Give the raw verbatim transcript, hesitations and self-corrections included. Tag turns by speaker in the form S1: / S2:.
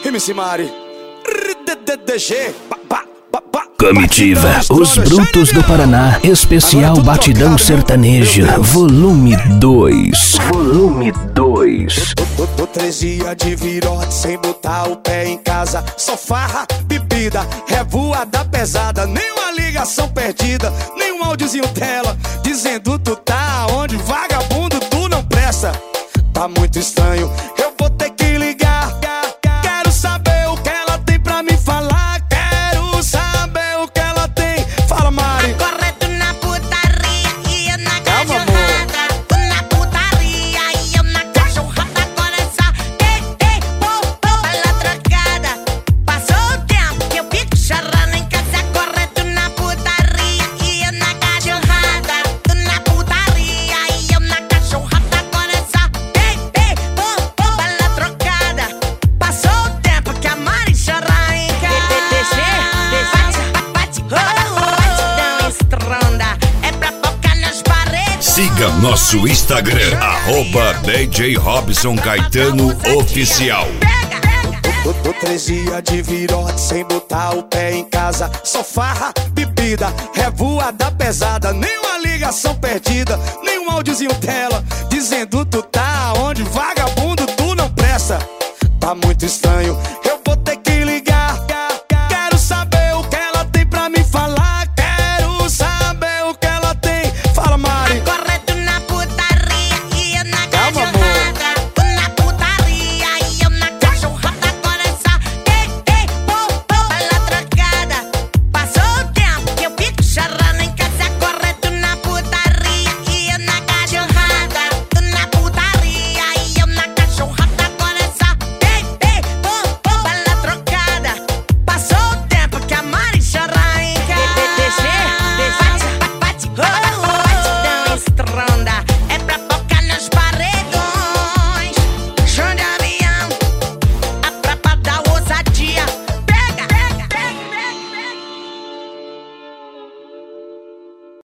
S1: M C Mari, D D G,
S2: Comitiva, os brutos do Paraná, especial Batidão Sertaneja, volume dois. Volume dois.
S1: Tô, tô três dias de virote sem botar o pé em casa. Só farra, bebida, revoada pesada. Nenhuma ligação perdida, nenhum áudiozinho dela dizendo tu tá onde, vagabundo, tu não presta. Tá muito estranho, eu vou ter que ligar. Quero saber o que ela tem pra me falar. Quero saber o que ela tem. Fala, Mari.
S3: Agora tu na putaria e eu na cachorrada. Tu na putaria e eu na cachorrada. Agora é só ei, ei, pô, pô, bala trocada. Passou o tempo que eu fico chorando em casa. Agora tu na putaria e eu na cachorrada. Tu na putaria e eu na cachorrada. Agora é só ei, ei, pô, pô, bala trocada. Passou o tempo que a Mari chora em casa. Bate, batidão estronda. É pra focar nas paredes.
S4: Siga nosso Instagram, arroba D J Robson Caetano Oficial.
S1: Tô, tô três dias de virote sem botar o pé em casa. Só farra, bebida, revoada pesada. Nenhuma ligação perdida, nenhum áudiozinho dela dizendo tu tá onde, vagabundo, tu não presta. Tá muito estranho,